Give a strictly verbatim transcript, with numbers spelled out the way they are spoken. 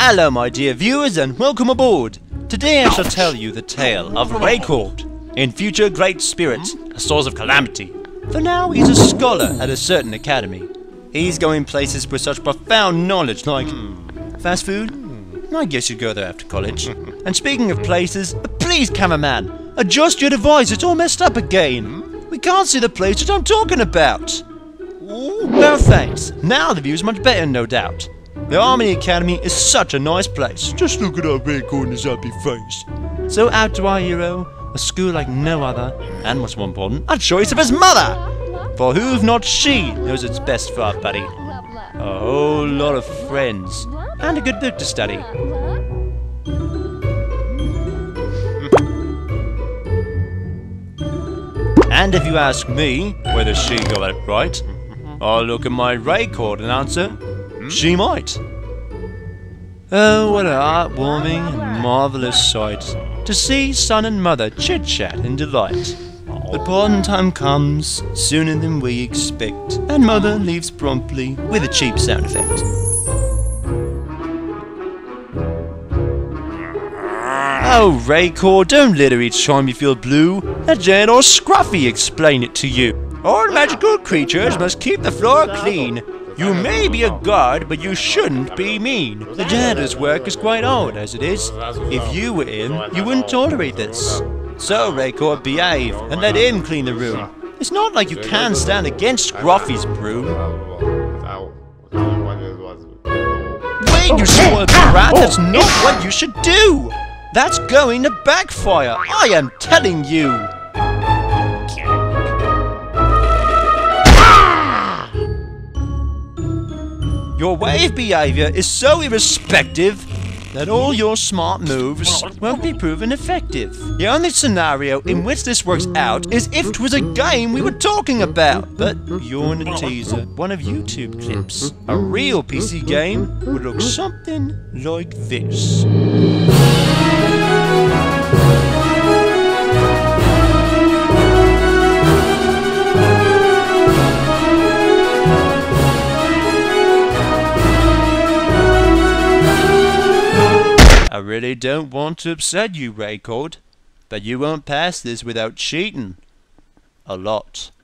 Hello my dear viewers and welcome aboard! Today I shall tell you the tale of Raycord, in future great spirit, a source of calamity. For now he's a scholar at a certain academy. He's going places with such profound knowledge like fast food? I guess you'd go there after college. And speaking of places, please cameraman, adjust your device, it's all messed up again. We can't see the place that I'm talking about. Well thanks, now the view's much better no doubt. The Harmony Academy is such a nice place. Just look at our Raycord and his happy face. So out to our hero, a school like no other, and what's more important, a choice of his mother! For who if not she knows it's best for our buddy? A whole lot of friends, and a good book to study. And if you ask me whether she got it right, I'll look at my Raycord and answer, she might. Oh, what a heartwarming and marvellous sight to see son and mother chit-chat in delight. But pardon time comes sooner than we expect, and mother leaves promptly with a cheap sound effect. Oh, Raycord, don't litter each time you feel blue. Let Jan or Scruffy explain it to you. All magical creatures must keep the floor clean. You may be a god, but you shouldn't be mean. The janitor's work is quite odd as it is. If you were him, you wouldn't tolerate this. So, Raycord, behave, and let him clean the room. It's not like you can stand against Scruffy's broom. Wait, you spoiled brat, that's not what you should do! That's going to backfire, I am telling you! Your wave behaviour is so irrespective that all your smart moves won't be proven effective. The only scenario in which this works out is if it was a game we were talking about. But you're in a teaser, one of YouTube clips. A real P C game would look something like this. I really don't want to upset you, Raycord, but you won't pass this without cheating. A lot.